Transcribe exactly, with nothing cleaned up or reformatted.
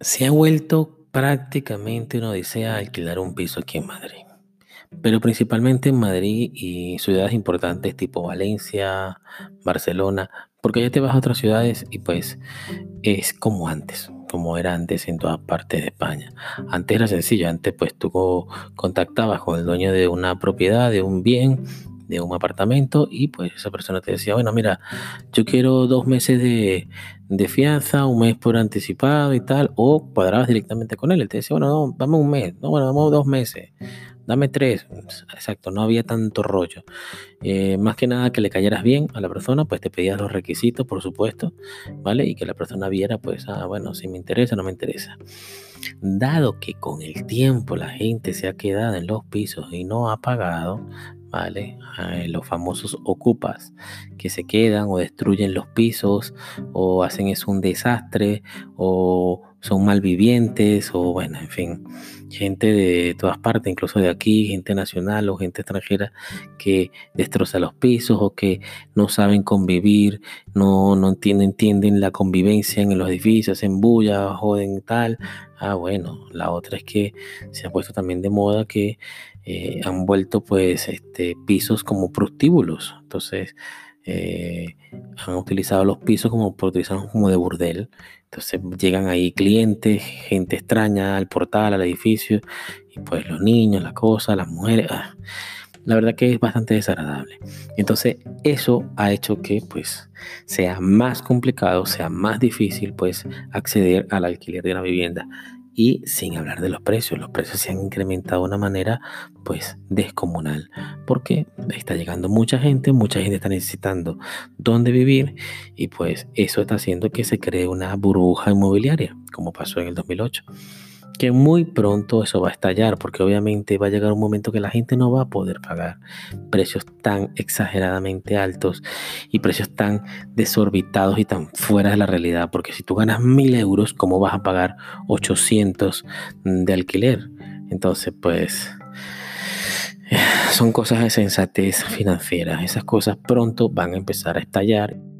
Se ha vuelto prácticamente una odisea alquilar un piso aquí en Madrid, pero principalmente en Madrid y ciudades importantes tipo Valencia, Barcelona, porque ya te vas a otras ciudades y pues es como antes, como era antes en todas partes de España. Antes era sencillo, antes pues tú co- contactabas con el dueño de una propiedad, de un bien, de un apartamento y pues esa persona te decía, bueno, mira, yo quiero dos meses de, de fianza, un mes por anticipado y tal, o cuadrabas directamente con él. Él te decía, bueno, no, dame un mes, no, bueno, dame dos meses, dame tres. Exacto, no había tanto rollo. Eh, más que nada que le cayeras bien a la persona, pues te pedías los requisitos, por supuesto, ¿vale? Y que la persona viera, pues, ah, bueno, si me interesa, no me interesa. Dado que con el tiempo la gente se ha quedado en los pisos y no ha pagado, ¿vale? Eh, los famosos ocupas que se quedan o destruyen los pisos o hacen eso un desastre o son malvivientes o bueno, en fin, gente de todas partes, incluso de aquí, gente nacional o gente extranjera que destroza los pisos o que no saben convivir, no, no entienden, entienden la convivencia en los edificios, en bulla, joden tal. Ah, bueno, la otra es que se ha puesto también de moda que eh, han vuelto pues este, pisos como prostíbulos. Entonces, eh, han utilizado los pisos como por utilizarlos como de burdel. Entonces llegan ahí clientes, gente extraña al portal, al edificio, y pues los niños, las cosas, las mujeres. Ah, la verdad que es bastante desagradable. Entonces, eso ha hecho que pues sea más complicado, sea más difícil pues acceder al alquiler de una vivienda. Y sin hablar de los precios, los precios se han incrementado de una manera pues descomunal, porque está llegando mucha gente, mucha gente está necesitando dónde vivir y pues eso está haciendo que se cree una burbuja inmobiliaria, como pasó en el dos mil ocho, que muy pronto eso va a estallar, porque obviamente va a llegar un momento que la gente no va a poder pagar precios tan exageradamente altos y precios tan desorbitados y tan fuera de la realidad, porque si tú ganas mil euros, ¿cómo vas a pagar ochocientos de alquiler? Entonces, pues, son cosas de sensatez financiera. Esas cosas pronto van a empezar a estallar.